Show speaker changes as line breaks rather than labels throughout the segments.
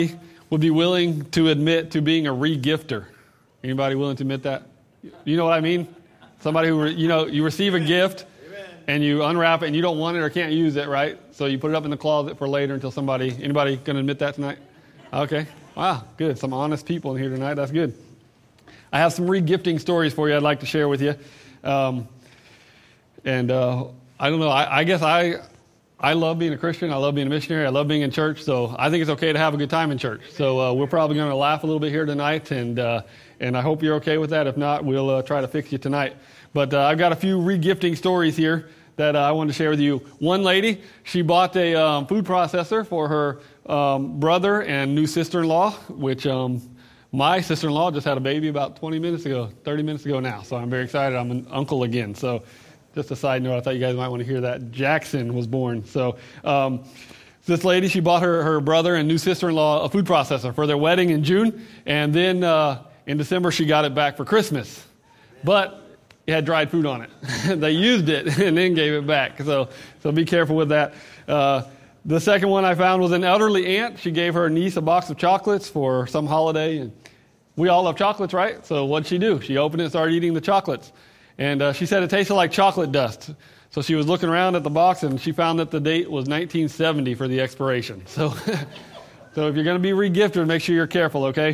would be willing to admit to being a re-gifter? Anybody willing to admit that? You know what I mean? Somebody who, you receive a gift and you unwrap it and you don't want it or can't use it, right? So you put it up in the closet for later until anybody going to admit that tonight? Okay. Wow, good. Some honest people in here tonight. That's good. I have some re-gifting stories for you I'd like to share with you. I don't know. I guess I love being a Christian. I love being a missionary. I love being in church. So I think it's okay to have a good time in church. So we're probably going to laugh a little bit here tonight, and I hope you're okay with that. If not, we'll try to fix you tonight. But I've got a few re-gifting stories here that I wanted to share with you. One lady, she bought a food processor for her brother and new sister-in-law, which my sister-in-law just had a baby about 30 minutes ago now. So I'm very excited. I'm an uncle again. So just a side note, I thought you guys might want to hear that. Jackson was born. So this lady, she bought her brother and new sister-in-law a food processor for their wedding in June. And then in December, she got it back for Christmas. But it had dried food on it. They used it and then gave it back. So be careful with that. The second one I found was an elderly aunt. She gave her niece a box of chocolates for some holiday. And we all love chocolates, right? So what'd she do? She opened it and started eating the chocolates. And she said it tasted like chocolate dust. So she was looking around at the box, and she found that the date was 1970 for the expiration. So so if you're going to be re-gifted, make sure you're careful, okay?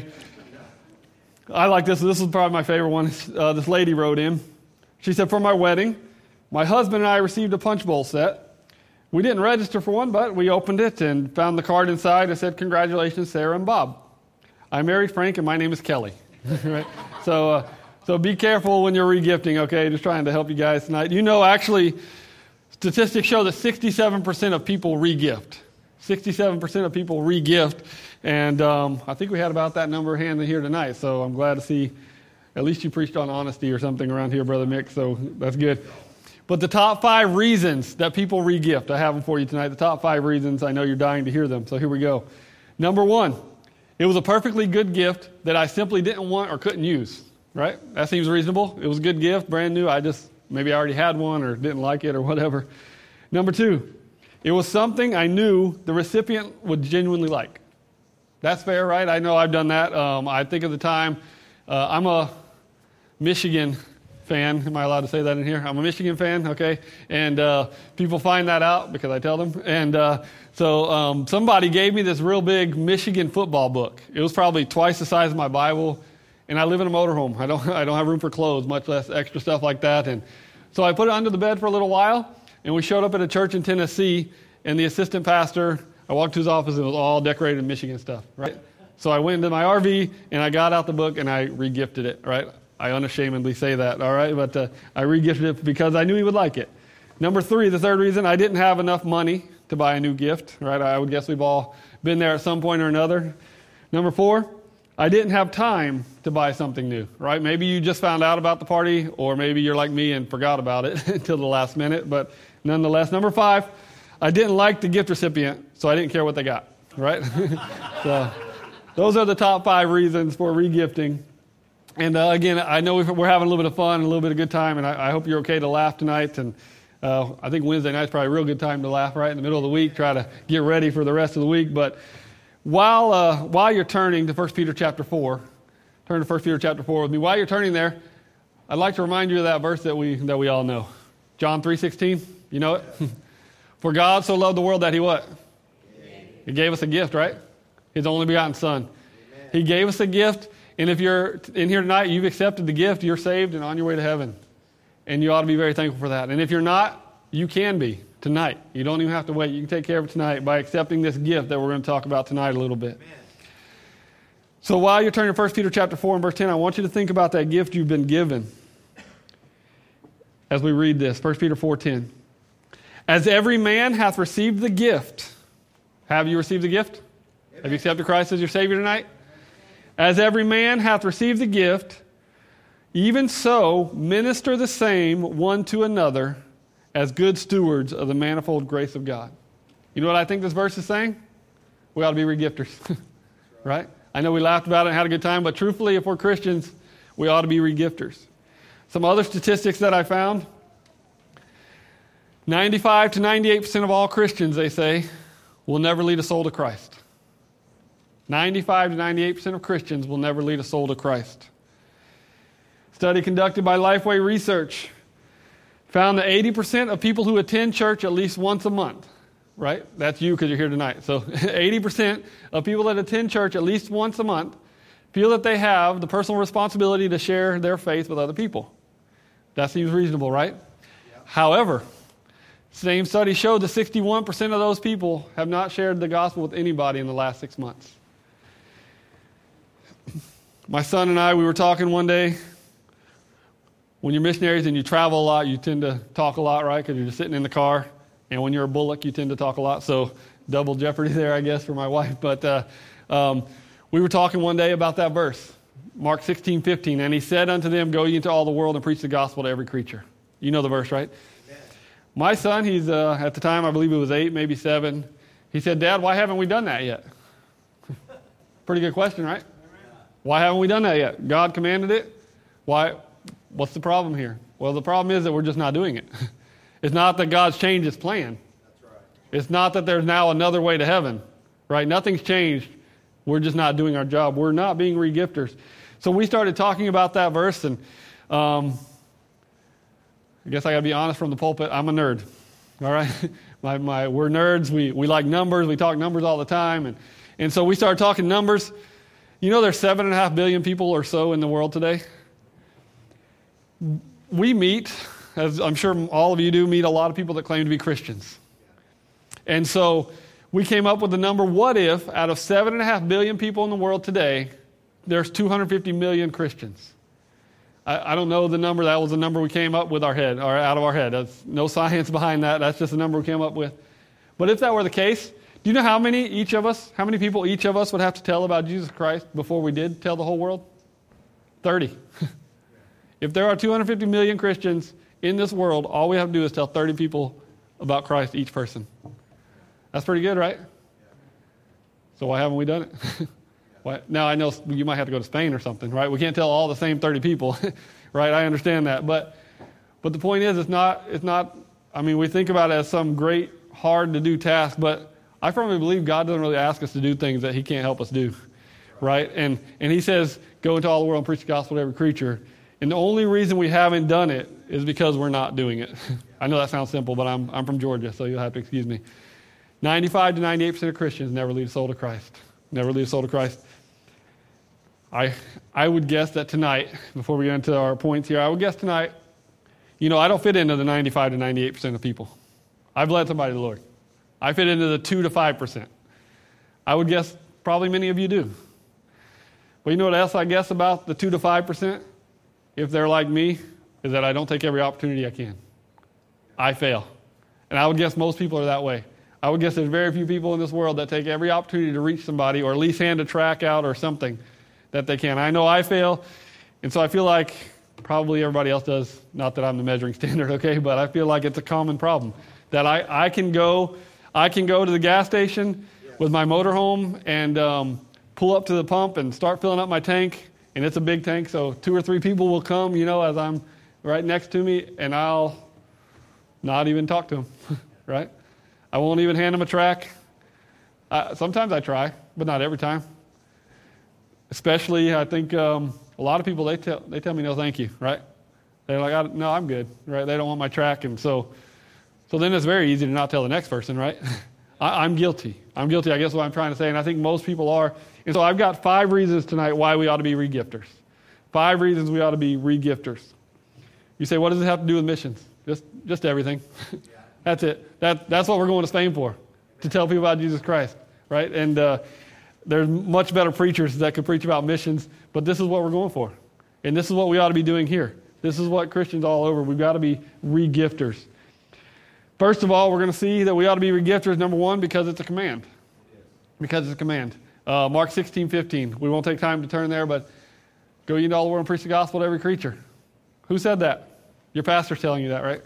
I like this. This is probably my favorite one. This lady wrote in. She said, for my wedding, my husband and I received a punch bowl set. We didn't register for one, but we opened it and found the card inside. It said, congratulations, Sarah and Bob. I married Frank, and my name is Kelly. Right? So be careful when you're re-gifting, okay? Just trying to help you guys tonight. Actually, statistics show that 67% of people re-gift. 67% of people re-gift. And I think we had about that number handy here tonight. So I'm glad to see at least you preached on honesty or something around here, Brother Mick. So that's good. But the top 5 reasons that people re-gift, I have them for you tonight. The top 5 reasons, I know you're dying to hear them. So here we go. Number 1, it was a perfectly good gift that I simply didn't want or couldn't use. Right? That seems reasonable. It was a good gift, brand new. Maybe I already had one or didn't like it or whatever. Number 2, it was something I knew the recipient would genuinely like. That's fair, right? I know I've done that. I think at the time, I'm a Michigan fan. Am I allowed to say that in here? I'm a Michigan fan, okay? And people find that out because I tell them. And so somebody gave me this real big Michigan football book. It was probably twice the size of my Bible. And I live in a motorhome. I don't have room for clothes, much less extra stuff like that. And so I put it under the bed for a little while, and we showed up at a church in Tennessee, and the assistant pastor, I walked to his office, and it was all decorated Michigan stuff, right? So I went into my RV, and I got out the book, and I re-gifted it, right? I unashamedly say that, all right? But I re-gifted it because I knew he would like it. Number 3, the third reason, I didn't have enough money to buy a new gift, right? I would guess we've all been there at some point or another. Number 4, I didn't have time to buy something new, right? Maybe you just found out about the party, or maybe you're like me and forgot about it until the last minute. But nonetheless, number 5, I didn't like the gift recipient, so I didn't care what they got, right? So those are the top 5 reasons for re-gifting. And again, I know we're having a little bit of fun and a little bit of good time, and I hope you're okay to laugh tonight. And I think Wednesday night's probably a real good time to laugh right in the middle of the week, try to get ready for the rest of the week. But while you're turning to 1 Peter chapter 4, turn to 1 Peter chapter 4 with me. While you're turning there, I'd like to remind you of that verse that we all know. John 3:16, you know it? For God so loved the world that he what? He gave us a gift, right? His only begotten Son. Amen. He gave us a gift, and if you're in here tonight, you've accepted the gift, you're saved and on your way to heaven. And you ought to be very thankful for that. And if you're not, you can be tonight. You don't even have to wait. You can take care of it tonight by accepting this gift that we're going to talk about tonight a little bit. Amen. So while you're turning to 1 Peter chapter 4 and verse 10, I want you to think about that gift you've been given as we read this. 1 Peter 4:10. As every man hath received the gift. Have you received the gift? Amen. Have you accepted Christ as your Savior tonight? As every man hath received the gift, even so minister the same one to another as good stewards of the manifold grace of God. You know what I think this verse is saying? We ought to be re-gifters, right? I know we laughed about it and had a good time, but truthfully, if we're Christians, we ought to be re-gifters. Some other statistics that I found, 95 to 98% of all Christians, they say, will never lead a soul to Christ. 95 to 98% of Christians will never lead a soul to Christ. Study conducted by Lifeway Research found that 80% of people who attend church at least once a month, right? That's you because you're here tonight. So 80% of people that attend church at least once a month feel that they have the personal responsibility to share their faith with other people. That seems reasonable, right? Yeah. However, same study showed that 61% of those people have not shared the gospel with anybody in the last 6 months. My son and I, we were talking one day. When you're missionaries and you travel a lot, you tend to talk a lot, right? Because you're just sitting in the car. And when you're a bullock, you tend to talk a lot. So double jeopardy there, I guess, for my wife. But we were talking one day about that verse, Mark 16:15. And he said unto them, go ye into all the world and preach the gospel to every creature. You know the verse, right? Amen. My son, he's at the time, I believe he was 8, maybe 7. He said, Dad, why haven't we done that yet? Pretty good question, right? Why haven't we done that yet? God commanded it. Why? What's the problem here? Well, the problem is that we're just not doing it. It's not that God's changed his plan. That's right. It's not that there's now another way to heaven, right? Nothing's changed. We're just not doing our job. We're not being regifters. So we started talking about that verse, and I guess I got to be honest from the pulpit. I'm a nerd, all right? We're nerds. We like numbers. We talk numbers all the time, and so we started talking numbers. You know, there's 7.5 billion people or so in the world today. We meet, as I'm sure all of you do, meet a lot of people that claim to be Christians. And so we came up with the number, what if out of 7.5 billion people in the world today, there's 250 million Christians? I don't know the number. That was the number we came up with out of our head. There's no science behind that. That's just the number we came up with. But if that were the case, do you know how many people each of us would have to tell about Jesus Christ before we did tell the whole world? 30. If there are 250 million Christians in this world, all we have to do is tell 30 people about Christ, each person. That's pretty good, right? So why haven't we done it? Now, I know you might have to go to Spain or something, right? We can't tell all the same 30 people, right? I understand that. But the point is, it's not, I mean, we think about it as some great, hard-to-do task, but I firmly believe God doesn't really ask us to do things that he can't help us do, right? And he says, go into all the world and preach the gospel to every creature. And the only reason we haven't done it is because we're not doing it. I know that sounds simple, but I'm from Georgia, so you'll have to excuse me. 95 to 98% of Christians never lead a soul to Christ. Never lead a soul to Christ. I would guess that tonight, before we get into our points here, I would guess tonight, I don't fit into the 95 to 98% of people. I've led somebody to the Lord. I fit into the 2 to 5%. I would guess probably many of you do. But you know what else I guess about the 2 to 5%? If they're like me, is that I don't take every opportunity I can. I fail. And I would guess most people are that way. I would guess there's very few people in this world that take every opportunity to reach somebody or at least hand a track out or something that they can. I know I fail, and so I feel like probably everybody else does. Not that I'm the measuring standard, okay, but I feel like it's a common problem. That I can go to the gas station with my motorhome and pull up to the pump and start filling up my tank. And it's a big tank, so 2 or 3 people will come, as I'm right next to me, and I'll not even talk to them, right? I won't even hand them a track. Sometimes I try, but not every time. Especially, I think a lot of people, they tell me no thank you, right? They're like, no, I'm good, right? They don't want my track, and so then it's very easy to not tell the next person, right? I'm guilty. I guess what I'm trying to say, and I think most people are. And so I've got 5 reasons tonight why we ought to be regifters. 5 reasons we ought to be regifters. You say, what does it have to do with missions? Just everything. Yeah. That's it. That's what we're going to Spain for, to tell people about Jesus Christ, right? And there's much better preachers that could preach about missions, but this is what we're going for. And this is what we ought to be doing here. This is what Christians all over, we've got to be regifters. First of all, we're going to see that we ought to be regifters, number 1, because it's a command. Because it's a command. Mark 16:15. We won't take time to turn there, but go ye into all the world and preach the gospel to every creature. Who said that? Your pastor's telling you that, right?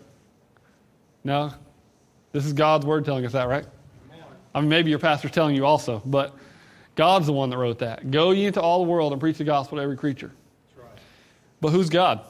No? This is God's word telling us that, right? I mean, maybe your pastor's telling you also, but God's the one that wrote that. Go ye into all the world and preach the gospel to every creature. That's right. But who's God?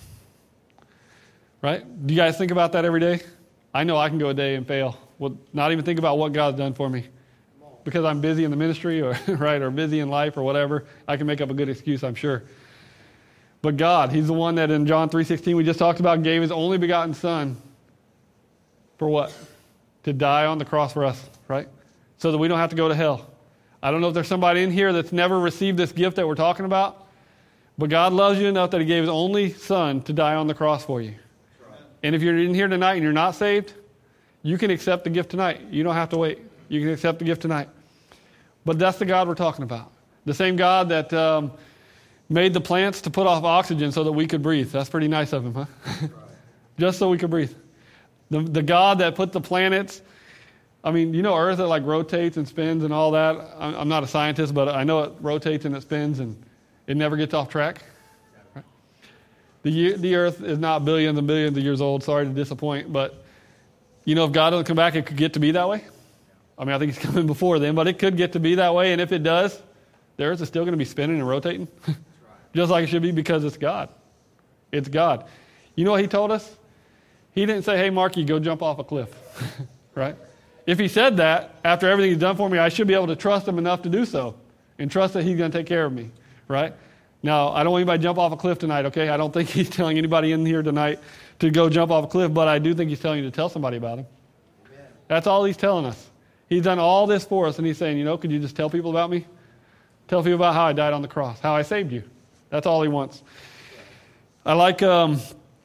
Right? Do you guys think about that every day? I know I can go a day and fail. Well, not even think about what God's done for me. because I'm busy in the ministry or right, or busy in life or whatever. I can make up a good excuse, I'm sure. But God, he's the one that in John 3:16 we just talked about gave his only begotten son for what? To die on the cross for us, right? So that we don't have to go to hell. I don't know if there's somebody in here that's never received this gift that we're talking about, but God loves you enough that he gave his only son to die on the cross for you. And if you're in here tonight and you're not saved, you can accept the gift tonight. You don't have to wait. You can accept the gift tonight. But that's the God we're talking about. The same God that made the plants to put off oxygen so that we could breathe. That's pretty nice of him, huh? Just so we could breathe. The God that put the planets, I mean, you know Earth, it like rotates and spins and all that. I'm not a scientist, but I know it rotates and it spins and it never gets off track. Right? The Earth is not billions and billions of years old. Sorry to disappoint, but you know, if God doesn't come back, it could get to be that way. I mean, I think he's coming before then, but it could get to be that way. And if it does, the Earth is still going to be spinning and rotating. Just like it should be, because it's God. It's God. You know what he told us? He didn't say, hey, Marky, go jump off a cliff. Right? If he said that, after everything he's done for me, I should be able to trust him enough to do so. And trust that he's going to take care of me. Right? Now, I don't want anybody to jump off a cliff tonight, okay? I don't think he's telling anybody in here tonight to go jump off a cliff, but I do think he's telling you to tell somebody about him. Amen. That's all he's telling us. He's done all this for us, and he's saying, you know, could you just tell people about me? Tell people about how I died on the cross, how I saved you. That's all he wants. I like the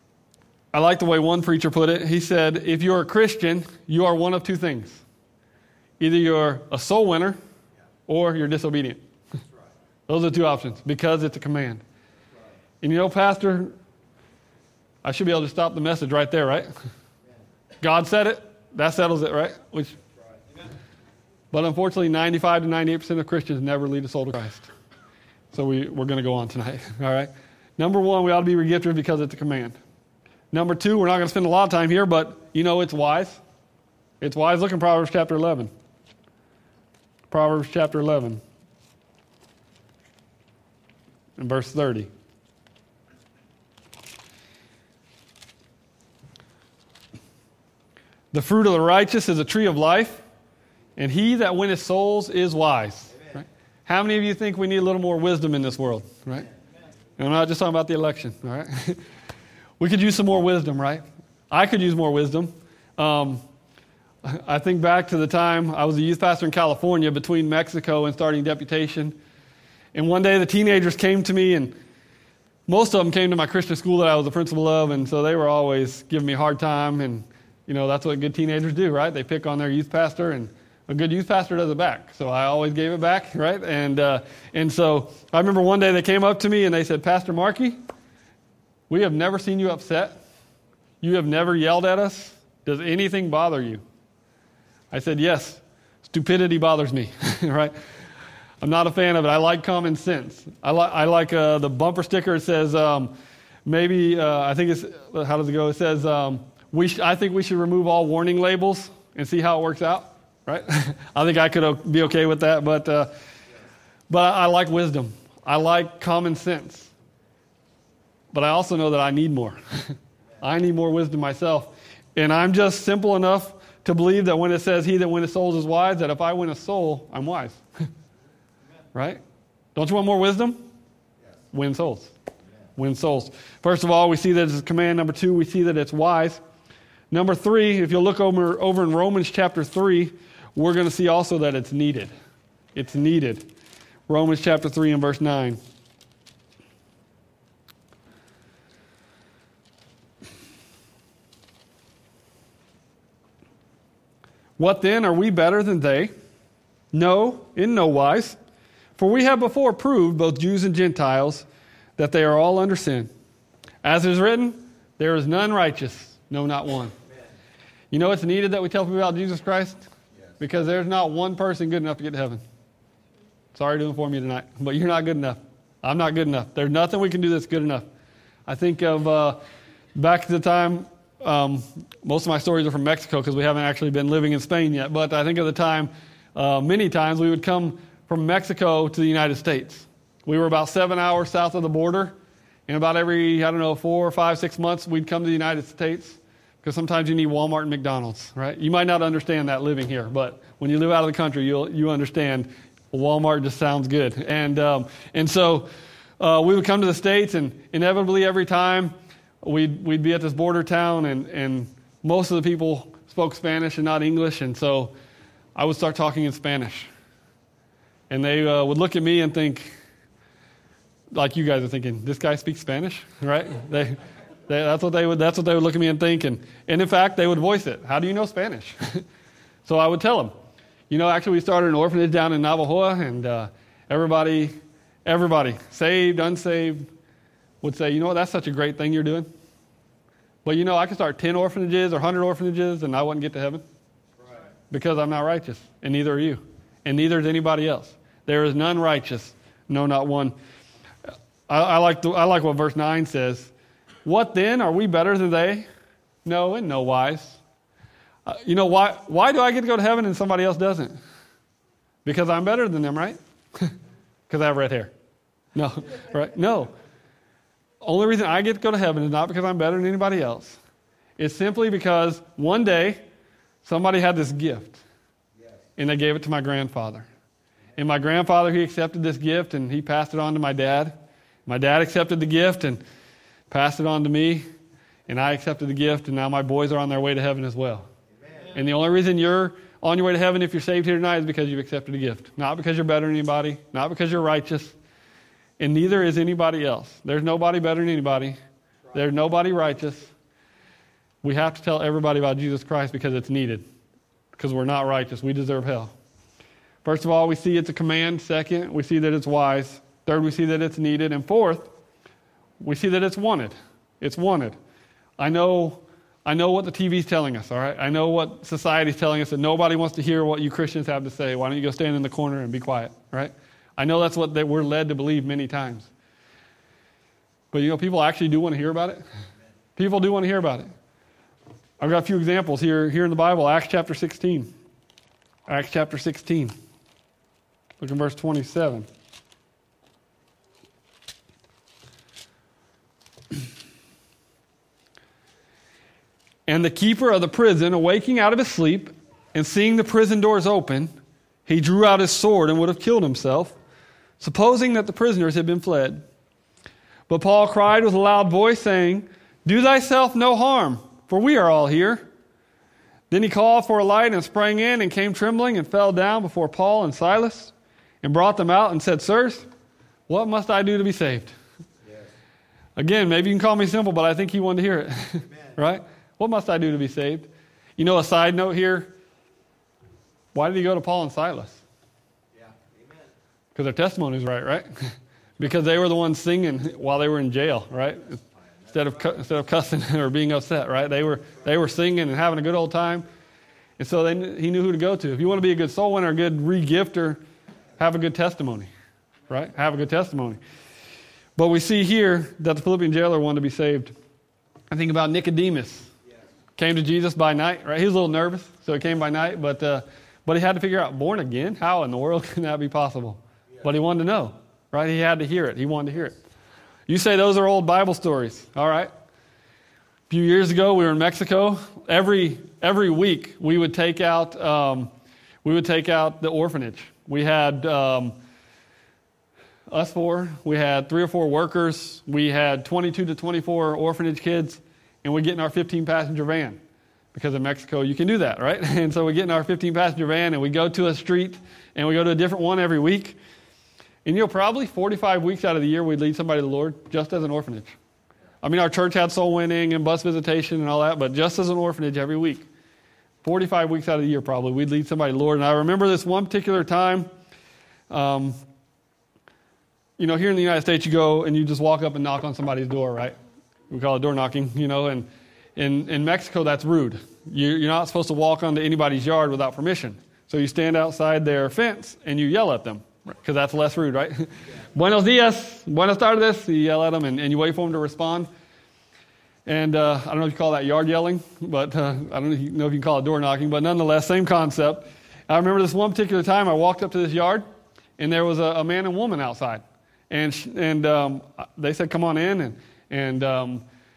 way one preacher put it. He said, if you're a Christian, you are one of two things. Either you're a soul winner or you're disobedient. Those are the two options, because it's a command. And you know, Pastor, I should be able to stop the message right there, right? God said it. That settles it, right? But unfortunately, 95 to 98% of Christians never lead a soul to Christ. So we're going to go on tonight, all right? Number one, we ought to be regifted because it's a command. Number two, we're not going to spend a lot of time here, but you know it's wise. It's wise. Look in Proverbs chapter 11. Proverbs chapter 11 and verse 30. The fruit of the righteous is a tree of life, and he that winneth souls is wise. Right? How many of you think we need a little more wisdom in this world? Right? And I'm not just talking about the election. All right? We could use some more wisdom, right? I could use more wisdom. I think back to the time I was a youth pastor in California between Mexico and starting deputation. And one day the teenagers came to me, and most of them came to my Christian school that I was the principal of, and so they were always giving me a hard time. And, you know, that's what good teenagers do, right? They pick on their youth pastor, and a good youth pastor does it back. So I always gave it back, right? And so I remember one day they came up to me and they said, Pastor Markey, we have never seen you upset. You have never yelled at us. Does anything bother you? I said, yes, stupidity bothers me, right? I'm not a fan of it. I like common sense. I like the bumper sticker. It says, I think it's, how does it go? It says, I think we should remove all warning labels and see how it works out, right? I think I could be okay with that, but I like wisdom. I like common sense. But I also know that I need more. I need more wisdom myself. And I'm just simple enough to believe that when it says he that winneth souls is wise, that if I win a soul, I'm wise. Right? Don't you want more wisdom? Yes. Win souls. Win souls. First of all, we see that it's a command. Number two, we see that it's wise. Number three, if you'll look over in Romans chapter 3, we're going to see also that it's needed. It's needed. Romans chapter 3 and verse 9. What then? Are we better than they? No, in no wise. For we have before proved, both Jews and Gentiles, that they are all under sin. As it is written, there is none righteous, no, not one. Amen. You know it's needed that we tell people about Jesus Christ? Yes. Because there's not one person good enough to get to heaven. Sorry to inform you tonight, but you're not good enough. I'm not good enough. There's nothing we can do that's good enough. I think of back at the time, most of my stories are from Mexico because we haven't actually been living in Spain yet. But I think of the time, many times we would come from Mexico to the United States. We were about 7 hours south of the border. And about every, 4, 5, 6 months, we'd come to the United States because sometimes you need Walmart and McDonald's, right? You might not understand that living here, but when you live out of the country, you understand Walmart just sounds good. And so we would come to the States, and inevitably every time we'd be at this border town, and most of the people spoke Spanish and not English, and so I would start talking in Spanish. And they would look at me and think, like you guys are thinking, this guy speaks Spanish, right? That's what they would look at me and think, and in fact, they would voice it. How do you know Spanish? So I would tell them, actually we started an orphanage down in Navajoa, and everybody, saved, unsaved, would say, that's such a great thing you're doing. But I could start 10 orphanages or 100 orphanages, and I wouldn't get to heaven. Right. Because I'm not righteous, and neither are you, and neither is anybody else. There is none righteous, no, not one. I like what verse 9 says. What then? Are we better than they? No, in no wise. Why do I get to go to heaven and somebody else doesn't? Because I'm better than them, right? Because I have red hair. No, right? No. Only reason I get to go to heaven is not because I'm better than anybody else. It's simply because one day somebody had this gift, and they gave it to my grandfather. And my grandfather, he accepted this gift, and he passed it on to my dad. My dad accepted the gift and passed it on to me, and I accepted the gift, and now my boys are on their way to heaven as well. Amen. And the only reason you're on your way to heaven if you're saved here tonight is because you've accepted a gift. Not because you're better than anybody, not because you're righteous, and neither is anybody else. There's nobody better than anybody. There's nobody righteous. We have to tell everybody about Jesus Christ because it's needed, because we're not righteous. We deserve hell. First of all, we see it's a command. Second, we see that it's wise. Third, we see that it's needed. And fourth, we see that it's wanted. It's wanted. I know what the TV's telling us, all right? I know what society's telling us, that nobody wants to hear what you Christians have to say. Why don't you go stand in the corner and be quiet, right? I know that's what we're led to believe many times. But people actually do want to hear about it. People do want to hear about it. I've got a few examples here in the Bible. Acts chapter 16. Acts chapter 16. Look in verse 27. And the keeper of the prison, awaking out of his sleep, and seeing the prison doors open, he drew out his sword and would have killed himself, supposing that the prisoners had been fled. But Paul cried with a loud voice, saying, Do thyself no harm, for we are all here. Then he called for a light and sprang in and came trembling and fell down before Paul and Silas and brought them out and said, Sirs, what must I do to be saved? Yes. Again, maybe you can call me simple, but I think he wanted to hear it. Right? What must I do to be saved? A side note here. Why did he go to Paul and Silas? Yeah, amen. Because their testimony is right? Because they were the ones singing while they were in jail, right? Instead of cussing or being upset, right? They were singing and having a good old time. And so he knew who to go to. If you want to be a good soul winner, a good re-gifter, have a good testimony, right? Have a good testimony. But we see here that the Philippian jailer wanted to be saved. I think about Nicodemus. Came to Jesus by night, right? He was a little nervous, so he came by night, but he had to figure out, born again? How in the world can that be possible? Yeah. But he wanted to know, right? He had to hear it. He wanted to hear it. You say those are old Bible stories, all right? A few years ago, we were in Mexico. Every week, we would take out the orphanage. We had us four. We had 3 or 4 workers. We had 22 to 24 orphanage kids. And we get in our 15-passenger van. Because in Mexico, you can do that, right? And so we get in our 15-passenger van, and we go to a street, and we go to a different one every week. And probably 45 weeks out of the year, we'd lead somebody to the Lord just as an orphanage. I mean, our church had soul winning and bus visitation and all that, but just as an orphanage every week. 45 weeks out of the year, probably, we'd lead somebody to the Lord. And I remember this one particular time, here in the United States, you go and you just walk up and knock on somebody's door, right? We call it door knocking, and in Mexico, that's rude. You're not supposed to walk onto anybody's yard without permission. So you stand outside their fence and you yell at them, because that's less rude, right? Yeah. Buenos dias, buenas tardes. You yell at them and you wait for them to respond. And I don't know if you call that yard yelling, but I don't know if you can call it door knocking, but nonetheless, same concept. I remember this one particular time I walked up to this yard, and there was a man and woman outside. And they said, come on in, and I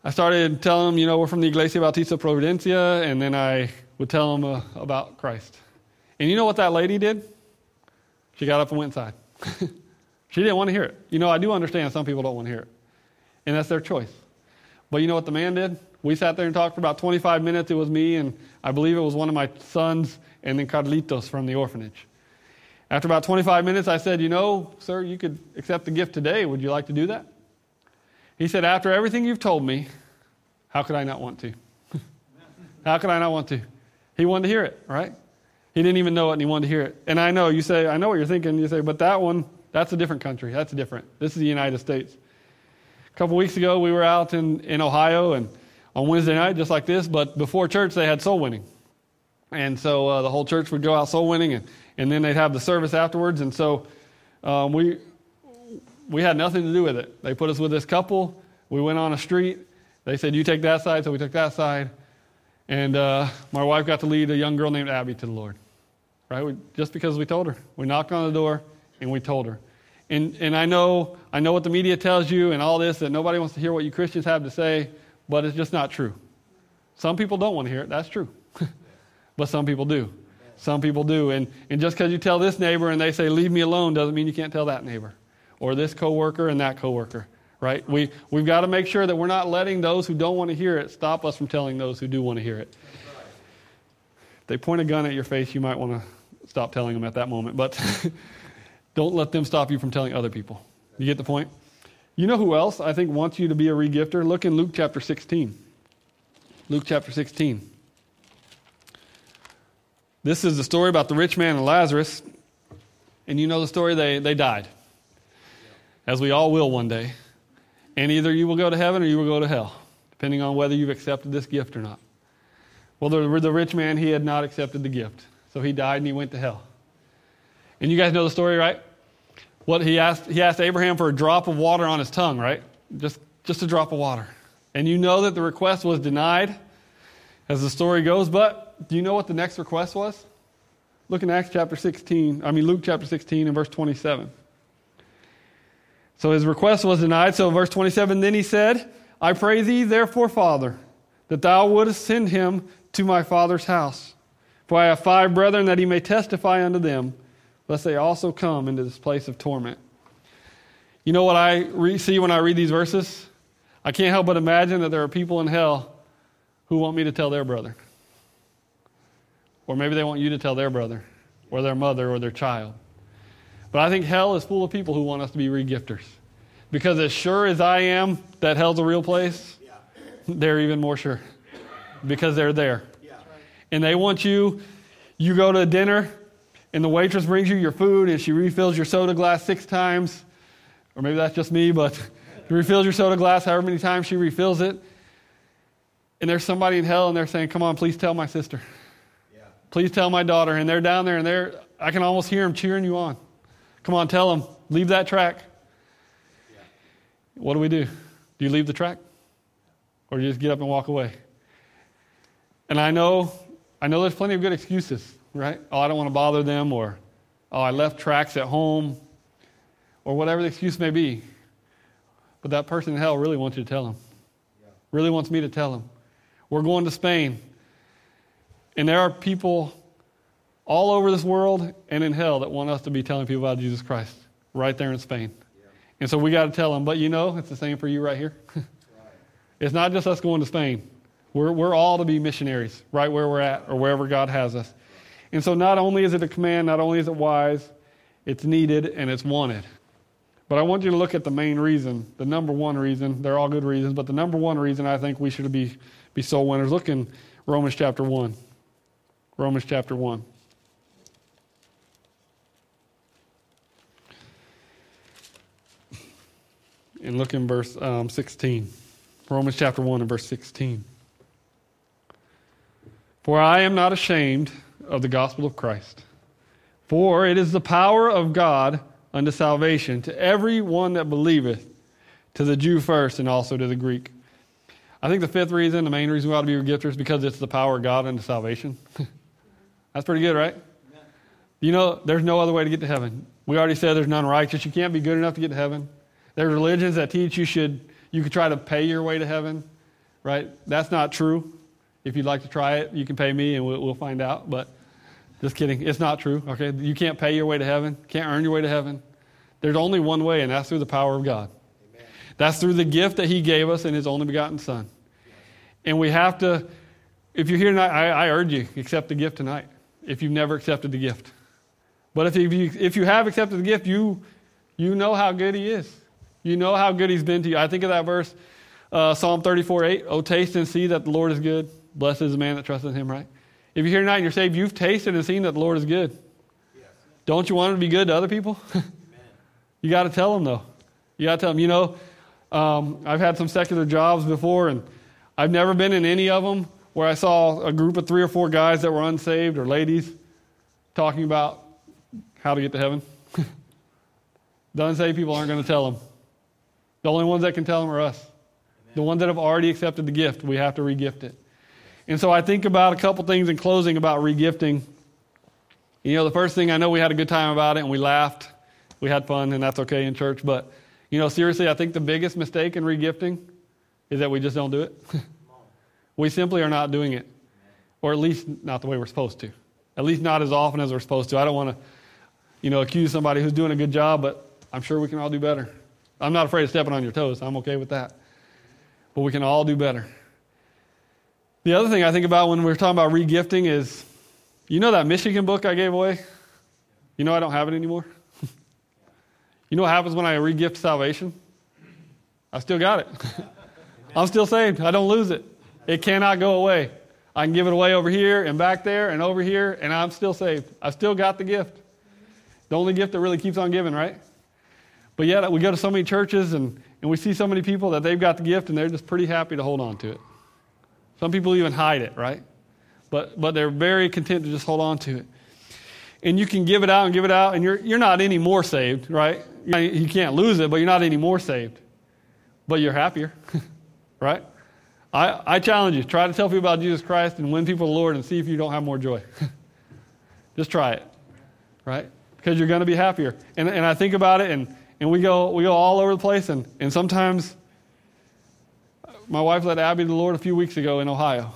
I started telling them, we're from the Iglesia Bautista Providencia, and then I would tell them about Christ. And you know what that lady did? She got up and went inside. She didn't want to hear it. I do understand some people don't want to hear it. And that's their choice. But you know what the man did? We sat there and talked for about 25 minutes. It was me, and I believe it was one of my sons, and then Carlitos from the orphanage. After about 25 minutes, I said, sir, you could accept the gift today. Would you like to do that? He said, after everything you've told me, how could I not want to? How could I not want to? He wanted to hear it, right? He didn't even know it, and he wanted to hear it. And I know what you're thinking. You say, but that one, that's a different country. That's different. This is the United States. A couple weeks ago, we were out in Ohio, and on Wednesday night, just like this, but before church, they had soul winning. And so the whole church would go out soul winning, and then they'd have the service afterwards. And so we had nothing to do with it. They put us with this couple. We went on a street. They said, you take that side, so we took that side. And my wife got to lead a young girl named Abby to the Lord, right? Just because we told her. We knocked on the door, and we told her. And I know what the media tells you and all this, that nobody wants to hear what you Christians have to say, but it's just not true. Some people don't want to hear it. That's true. But some people do. Some people do. And just because you tell this neighbor and they say, leave me alone, doesn't mean you can't tell that neighbor. Or this coworker and that coworker, right? We've got to make sure that we're not letting those who don't want to hear it stop us from telling those who do want to hear it. If they point a gun at your face, you might want to stop telling them at that moment. But don't let them stop you from telling other people. You get the point? You know who else I think wants you to be a regifter? Look in Luke chapter 16. Luke chapter 16. This is the story about the rich man and Lazarus. And you know the story, they died. As we all will one day. And either you will go to heaven or you will go to hell, depending on whether you've accepted this gift or not. Well, the rich man, he had not accepted the gift. So he died and he went to hell. And you guys know the story, right? What he asked Abraham for a drop of water on his tongue, right? Just a drop of water. And you know that the request was denied, as the story goes. But do you know what the next request was? Look in Luke chapter 16 and verse 27. So his request was denied. So verse 27, then he said, I pray thee, therefore, Father, that thou wouldest send him to my father's house. For I have 5 brethren, that he may testify unto them, lest they also come into this place of torment. You know what I see when I read these verses? I can't help but imagine that there are people in hell who want me to tell their brother. Or maybe they want you to tell their brother, or their mother, or their child. But I think hell is full of people who want us to be regifters. Because as sure as I am that hell's a real place, they're even more sure. Because they're there. And they want you go to dinner, and the waitress brings you your food, and she refills your soda glass 6 times. Or maybe that's just me, but she refills your soda glass however many times she refills it. And there's somebody in hell, and they're saying, come on, please tell my sister. Please tell my daughter. And they're down there, and I can almost hear them cheering you on. Come on, tell them. Leave that track. What do? Do you leave the track? Or do you just get up and walk away? And I know there's plenty of good excuses, right? Oh, I don't want to bother them, or oh, I left tracks at home, or whatever the excuse may be. But that person in hell really wants you to tell them. Really wants me to tell them. We're going to Spain. And there are people all over this world and in hell that want us to be telling people about Jesus Christ right there in Spain. And so we got to tell them. But it's the same for you right here. It's not just us going to Spain. We're all to be missionaries right where we're at or wherever God has us. And so not only is it a command, not only is it wise, it's needed and it's wanted. But I want you to look at the main reason, the number one reason. They're all good reasons, but the number one reason I think we should be soul winners. Look in Romans chapter 1. Romans chapter 1. And look in verse 16. Romans chapter 1 and verse 16. For I am not ashamed of the gospel of Christ, for it is the power of God unto salvation to every one that believeth, to the Jew first and also to the Greek. I think the 5th reason, the main reason we ought to be gifters, because it's the power of God unto salvation. That's pretty good, right? There's no other way to get to heaven. We already said there's none righteous. You can't be good enough to get to heaven. There's religions that teach you could try to pay your way to heaven. right? That's not true. If you'd like to try it, you can pay me and we'll find out. But just kidding. It's not true, okay? You can't pay your way to heaven. Can't earn your way to heaven. There's only one way, and that's through the power of God. Amen. That's through the gift that he gave us in his only begotten Son. And we have to, if you're here tonight, I urge you, accept the gift tonight, if you've never accepted the gift. But if you have accepted the gift, you know how good he is. You know how good he's been to you. I think of that verse, Psalm 34:8. Oh, taste and see that the Lord is good. Blessed is the man that trusts in him, right? If you're here tonight and you're saved, you've tasted and seen that the Lord is good. Yes. Don't you want him to be good to other people? You got to tell them, though. You got to tell them, I've had some secular jobs before, and I've never been in any of them where I saw a group of 3 or 4 guys that were unsaved or ladies talking about how to get to heaven. The unsaved people aren't going to tell them. The only ones that can tell them are us. Amen. The ones that have already accepted the gift, we have to re-gift it. And so I think about a couple things in closing about re-gifting. The first thing, I know we had a good time about it and we laughed. We had fun, and that's okay in church. But, seriously, I think the biggest mistake in re-gifting is that we just don't do it. We simply are not doing it. Or at least not the way we're supposed to. At least not as often as we're supposed to. I don't want to, accuse somebody who's doing a good job, but I'm sure we can all do better. I'm not afraid of stepping on your toes. I'm okay with that. But we can all do better. The other thing I think about when we're talking about re-gifting is, that Michigan book I gave away? I don't have it anymore. You know what happens when I re-gift salvation? I still got it. I'm still saved. I don't lose it. It cannot go away. I can give it away over here and back there and over here, and I'm still saved. I've still got the gift. The only gift that really keeps on giving, right? But yet we go to so many churches and we see so many people that they've got the gift and they're just pretty happy to hold on to it. Some people even hide it, right? But they're very content to just hold on to it. And you can give it out, and you're not any more saved, right? You can't lose it, but you're not any more saved. But you're happier, right? I challenge you, try to tell people about Jesus Christ and win people to the Lord and see if you don't have more joy. Just try it, right? Because you're going to be happier. And I think about it, and we go all over the place, and sometimes my wife led Abby to the Lord a few weeks ago in Ohio.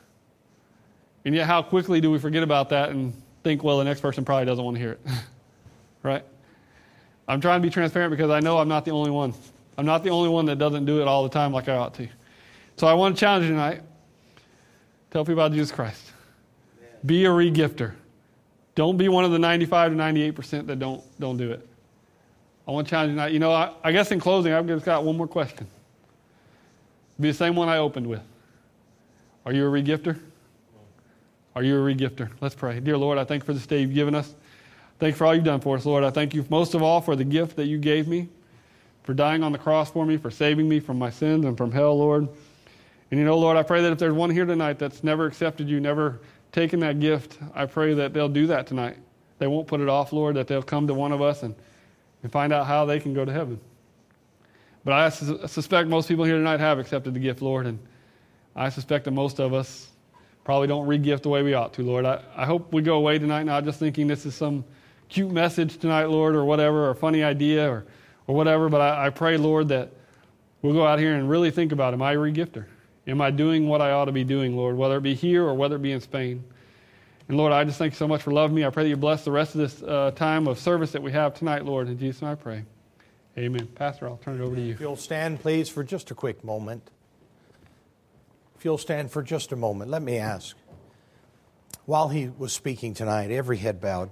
And yet how quickly do we forget about that and think, well, the next person probably doesn't want to hear it, right? I'm trying to be transparent because I know I'm not the only one. I'm not the only one that doesn't do it all the time like I ought to. So I want to challenge you tonight. Tell people about Jesus Christ. Amen. Be a re-gifter. Don't be one of the 95 to 98% that don't do it. I want to challenge you tonight. I guess in closing, I've just got one more question. It'll be the same one I opened with. Are you a re-gifter? Are you a re-gifter? Let's pray. Dear Lord, I thank you for this day you've given us. Thank you for all you've done for us, Lord. I thank you most of all for the gift that you gave me, for dying on the cross for me, for saving me from my sins and from hell, Lord. And Lord, I pray that if there's one here tonight that's never accepted you, never taken that gift, I pray that they'll do that tonight. They won't put it off, Lord, that they'll come to one of us and find out how they can go to heaven. But I suspect most people here tonight have accepted the gift, Lord, and I suspect that most of us probably don't re-gift the way we ought to, Lord. I hope we go away tonight not just thinking this is some cute message tonight, Lord, or whatever, or funny idea, or whatever, but I pray, Lord, that we'll go out here and really think about, am I a re-gifter? Am I doing what I ought to be doing, Lord, whether it be here or whether it be in Spain? And Lord, I just thank you so much for loving me. I pray that you bless the rest of this time of service that we have tonight, Lord. In Jesus' name I pray. Amen. Pastor, I'll turn it over to you.
If you'll stand, please, for just a quick moment. If you'll stand for just a moment, let me ask. While he was speaking tonight, every head bowed.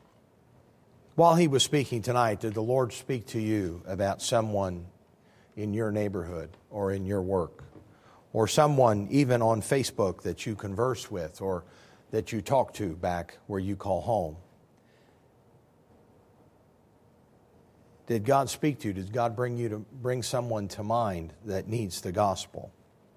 While he was speaking tonight, did the Lord speak to you about someone in your neighborhood or in your work? Or someone even on Facebook that you converse with or that you talk to back where you call home? Did God speak to you? Did God bring someone to mind that needs the gospel?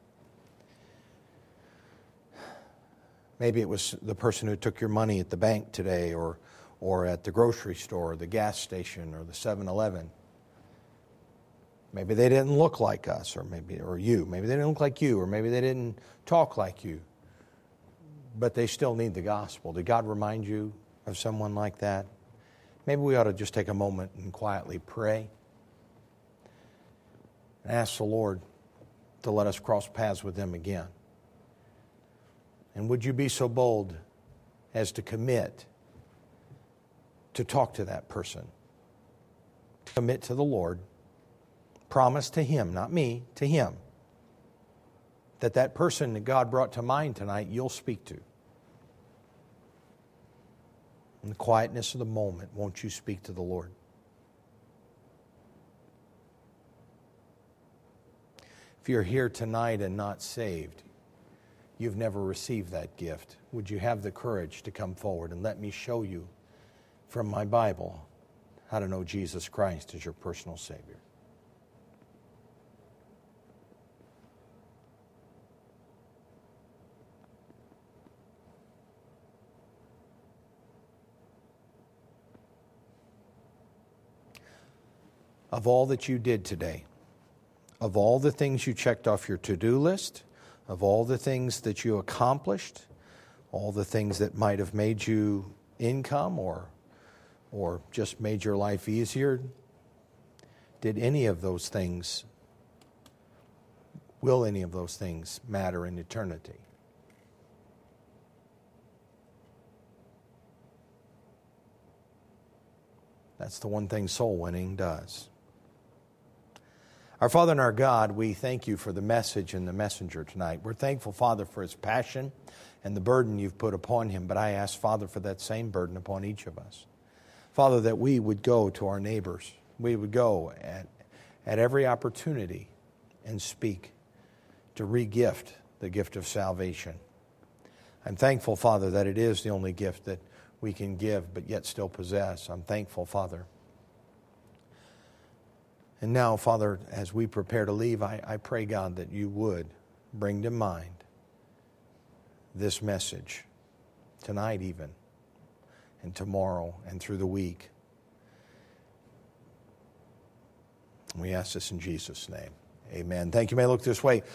Maybe it was the person who took your money at the bank today or at the grocery store or the gas station or the 7-Eleven. Maybe they didn't look like us or you. Maybe they didn't look like you or maybe they didn't talk like you. But they still need the gospel. Did God remind you of someone like that? Maybe we ought to just take a moment and quietly pray and ask the Lord to let us cross paths with them again. And would you be so bold as to commit to talk to that person? Commit to the Lord. Promise to Him, not me, to Him, that that person that God brought to mind tonight, you'll speak to. In the quietness of the moment, won't you speak to the Lord? If you're here tonight and not saved, you've never received that gift, would you have the courage to come forward and let me show you from my Bible how to know Jesus Christ as your personal Savior? Of all that you did today, of all the things you checked off your to-do list, of all the things that you accomplished, all the things that might have made you income or just made your life easier, will any of those things matter in eternity? That's the one thing soul winning does. Our Father and our God, we thank you for the message and the messenger tonight. We're thankful, Father, for his passion and the burden you've put upon him. But I ask, Father, for that same burden upon each of us. Father, that we would go to our neighbors. We would go at every opportunity and speak to re-gift the gift of salvation. I'm thankful, Father, that it is the only gift that we can give but yet still possess. I'm thankful, Father. And now, Father, as we prepare to leave, I pray, God, that you would bring to mind this message tonight even, and tomorrow and through the week. We ask this in Jesus' name. Amen. Thank you. May I look this way.